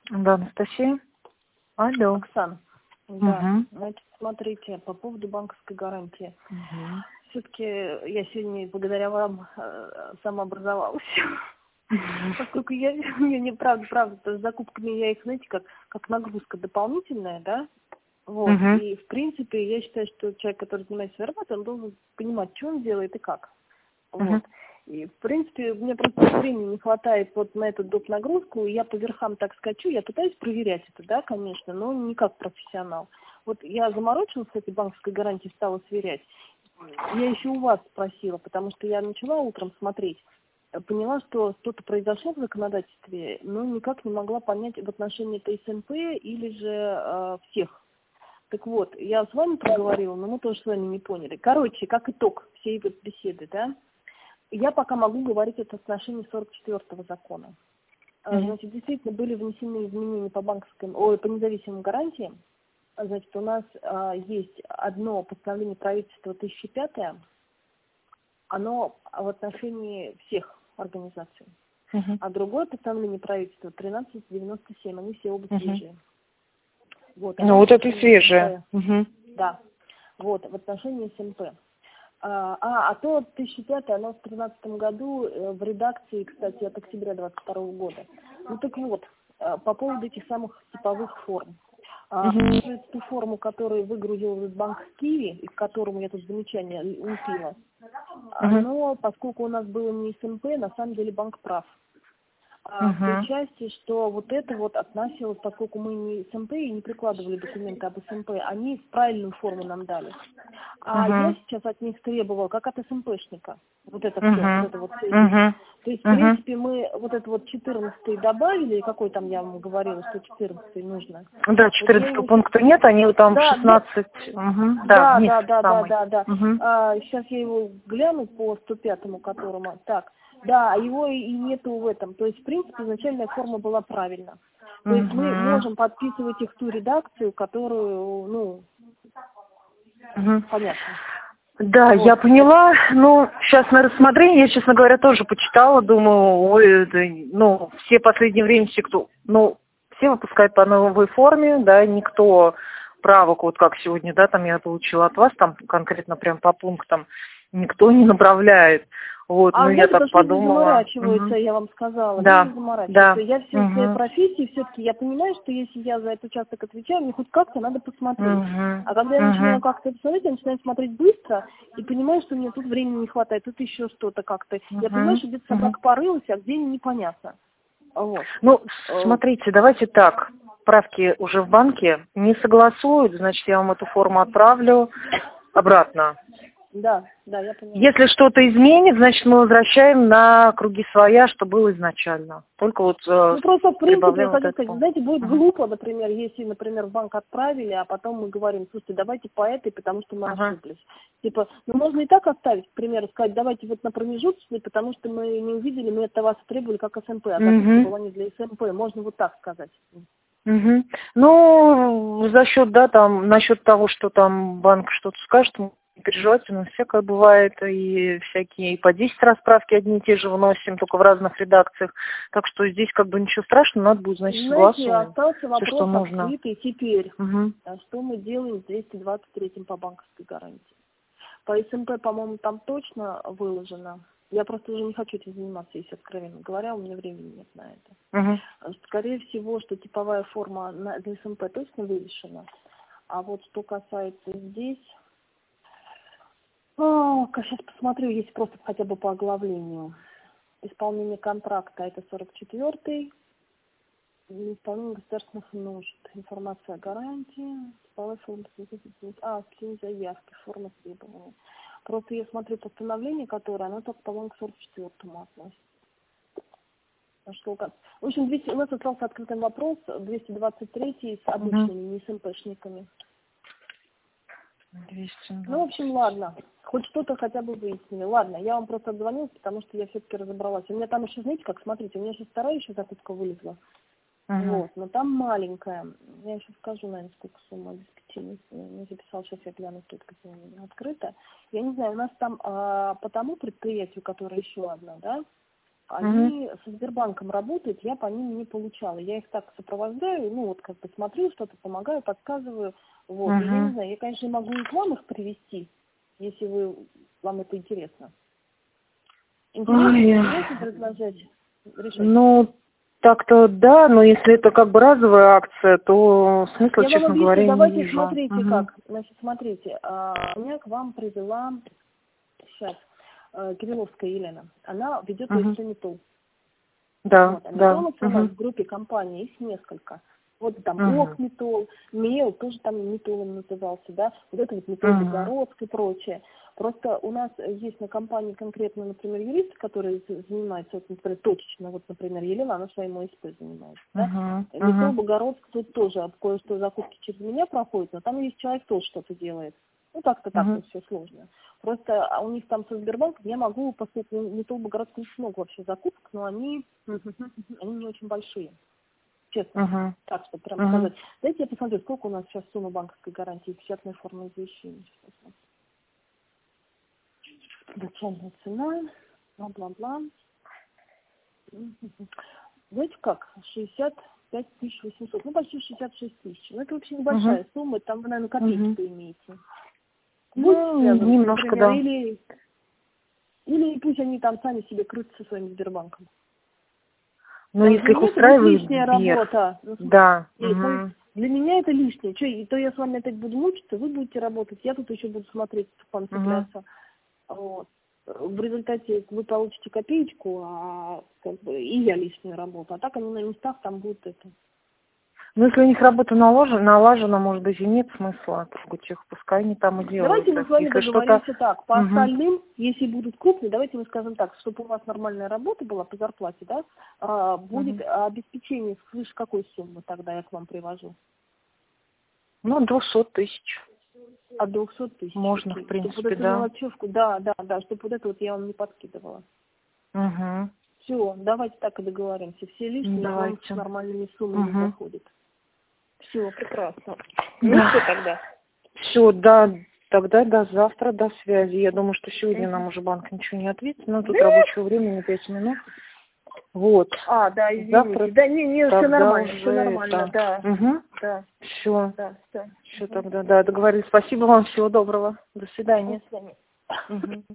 Да, Анастасия. Алло. Оксана. Да. Угу. Значит, смотрите, по поводу банковской гарантии. Угу. Все-таки я сегодня благодаря вам самообразовалась. Поскольку я не правда, с закупками я их, знаете, как нагрузка дополнительная, да? Вот. Угу. И, в принципе, я считаю, что человек, который занимается своей работой, он должен понимать, что он делает и как. Угу. Вот. И, в принципе, мне просто времени не хватает вот на эту доп. Нагрузку. Я по верхам так скачу, я пытаюсь проверять это, да, конечно, но не как профессионал. Вот я заморочилась с этой банковской гарантией, стала сверять. Я еще у вас спросила, потому что я начала утром смотреть. Поняла, что что-то произошло в законодательстве, но никак не могла понять в отношении это СНП или же всех. Так вот, я с вами проговорила, но мы тоже с вами не поняли. Короче, как итог всей этой беседы, да, я пока могу говорить это в отношении 44-го закона. Значит, действительно были внесены изменения по по независимым гарантиям. Значит, у нас есть одно постановление правительства 1005, оно в отношении всех организаций. А другое постановление правительства 1397, они все оба свежие. Вот, Ну, вот это свежее. Да, вот, в отношении СНП. То 1005, оно в 2013 году в редакции, кстати, от октября 2022 года. Ну так вот, по поводу этих самых типовых форм. Ту форму, которую выгрузил банк в Киеве, и к которому я тут замечание лепила, но поскольку у нас было не СНП, на самом деле банк прав. В той части, что вот это вот относилось, поскольку мы не СМП и не прикладывали документы об СМП, они в правильную форму нам дали. Я сейчас от них требовала, как от СМПшника. Вот это все, вот это вот все. То есть, в принципе, мы вот это вот 14-й добавили, какой там я вам говорила, что 14-й нужно. Да, 14 пункта нет, они там 16. Да. Сейчас я его гляну по 105-му, которому. Так. Да, его и нету в этом. То есть, в принципе, изначальная форма была правильна. То есть мы можем подписывать их ту редакцию, которую, понятно. Да, вот. Я поняла. Ну, сейчас на рассмотрение, я, честно говоря, тоже почитала, думаю, все в последнее время все выпускают по новой форме, да, никто правок, вот как сегодня, да, там я получила от вас, там конкретно прям по пунктам, никто не направляет. Вот, я так подумала. Люди заморачиваются, я вам сказала. Да, люди заморачиваются. Да. Я в своей профессии все-таки, я понимаю, что если я за этот участок отвечаю, мне хоть как-то надо посмотреть. А когда я начинаю как-то посмотреть, я начинаю смотреть быстро и понимаю, что мне тут времени не хватает, тут еще что-то как-то. Я понимаю, что где-то собака порылась, а где непонятно. Вот. Ну, смотрите, давайте так. Правки уже в банке не согласуют, значит, я вам эту форму отправлю обратно. Да, я понимаю. Если что-то изменит, значит, мы возвращаем на круги своя, что было изначально. Только вот просто, в принципе, я хочу сказать, это. знаете, будет глупо, например, если, например, в банк отправили, а потом мы говорим, слушайте, давайте по этой, потому что мы ошиблись. Типа, можно и так оставить, к примеру, сказать, давайте вот на промежуточный, потому что мы не увидели, мы это вас требовали как СМП, а записка была не для СМП. Можно вот так сказать. Ну, за счет, насчет того, что там банк что-то скажет, не переживайте, всякое бывает, и всякие и по 10 раз справки одни и те же выносим, только в разных редакциях. Так что здесь ничего страшного, надо будет, значит, согласовывать. Остался вопрос открытый теперь. Что мы делаем с 223-м по банковской гарантии? По СМП, по-моему, там точно выложено. Я просто уже не хочу этим заниматься, если откровенно говоря, у меня времени нет на это. Скорее всего, что типовая форма для СМП точно вывешена. А вот что касается здесь... сейчас посмотрю, есть просто хотя бы по оглавлению. Исполнение контракта, это 44-й. Исполнение государственных нужд. Информация о гарантии. Типовая форма. Сплин заявки, форма требования. Просто я смотрю постановление, которое, оно только, по-моему, к 44-му относится. В общем, у нас остался открытый вопрос, 223-й с обычными, не с МПшниками. 220. В общем, ладно. Хоть что-то хотя бы выяснили. Ладно, я вам просто отзвонилась, потому что я все-таки разобралась. У меня там еще, знаете, как, смотрите, у меня сейчас вторая еще закупка вылезла. Вот, но там маленькая. Я еще скажу, наверное, сколько сумма обеспечения. Не записала, сейчас я гляну, тут где открыто. Я не знаю, у нас там по тому предприятию, которое еще одно, да, Они со Сбербанком работают, я по ним не получала. Я их так сопровождаю, ну вот как бы смотрю, что-то помогаю, подсказываю. Вот. И я не знаю, я, конечно, могу и к вам их привести, если вам это интересно. Интересно предложить решать? Ну, так-то да, но если это как бы разовая акция, то смысла, честно говоря, не давайте вижу. смотрите как. Значит, смотрите, меня к вам привела сейчас Кирилловская Елена. Она ведет Метол. Да, вот, да. у нас в группе компаний, их несколько. Вот там Окметол, Мел, тоже там Метолом назывался, да, вот это вот Метол Богородск и прочее. Просто у нас есть на компании конкретно, например, юристы, которые занимаются, вот, например, точечно, вот, например, Елена, она своим ОСП занимается, да. Метол Богородск тут тоже кое-что закупки через меня проходит, но там есть человек тоже что-то делает. Ну, так-то так, все сложно. Просто у них там со Сбербанком я могу, поскольку Метол Богородск не много вообще закупок, но они не очень большие. Честно. Так, чтобы прям сказать. Дайте я посмотрю, сколько у нас сейчас сумма банковской гарантии, печатная форма извещения. Начальная цена, бла-бла-бла. Знаете как? 65 800, ну почти 66 тысяч. Ну это вообще небольшая сумма, там вы, наверное, копейки имеете. Ну, немножко, например, да. Или пусть они там сами себе крутятся со своим Сбербанком. Ну, если их устраивает лишняя работа. Да. Для меня это лишнее. То я с вами опять буду мучиться, вы будете работать, я тут еще буду смотреть, к вам цепляться. Вот. В результате вы получите копеечку, а как бы и я лишнюю работу. А так они на местах там будут это. Ну, если у них работа налажена, может быть, и нет смысла трогать их, пускай они там и делают. Давайте мы с вами договоримся так. По остальным, если будут крупные, давайте мы скажем так, чтобы у вас нормальная работа была по зарплате, да, будет обеспечение свыше какой суммы тогда я к вам привожу? Ну, 200 тысяч. От 200 тысяч. Можно, в принципе, чтобы вот эту мелочевку, да, чтобы вот это вот я вам не подкидывала. Все, давайте так и договоримся. Все лишние, с нормальными суммами заходят. Все, прекрасно. Ну что тогда? Все, да, тогда до завтра, до связи. Я думаю, что сегодня нам уже банк ничего не ответит, но тут рабочего времени 5 минут. Вот. Да, извините. Завтра да, не, все нормально, уже, все нормально, да. Да. Все. Да, все. Все тогда, да, договорились. Спасибо вам, всего доброго. До свидания. До свидания.